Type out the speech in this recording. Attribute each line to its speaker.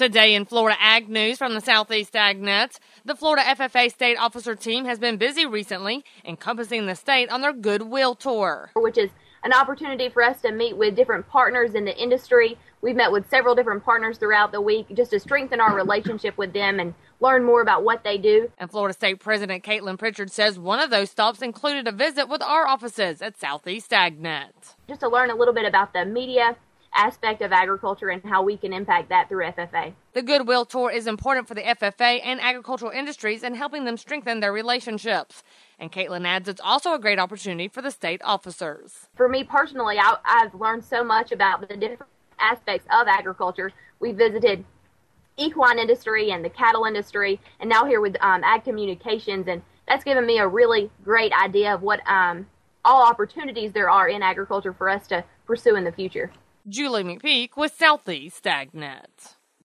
Speaker 1: Today in Florida Ag News from the Southeast AgNet, the Florida FFA State Officer Team has been busy recently encompassing the state on their Goodwill Tour,
Speaker 2: which is an opportunity for us to meet with different partners in the industry. We've met with several different partners throughout the week just to strengthen our relationship with them and learn more about what they do.
Speaker 1: And Florida State President Caitlin Pritchard says one of those stops included a visit with our offices at Southeast AgNet.
Speaker 2: Just to learn a little bit about the media aspect of agriculture and how we can impact that through FFA.
Speaker 1: The Goodwill Tour is important for the FFA and agricultural industries in helping them strengthen their relationships. And Caitlin adds it's also a great opportunity for the state officers.
Speaker 2: For me personally, I've learned so much about the different aspects of agriculture. We visited equine industry and the cattle industry, and now here with ag communications, and that's given me a really great idea of what all opportunities there are in agriculture for us to pursue in the future.
Speaker 1: Julie McPeak with Southeast AgNet.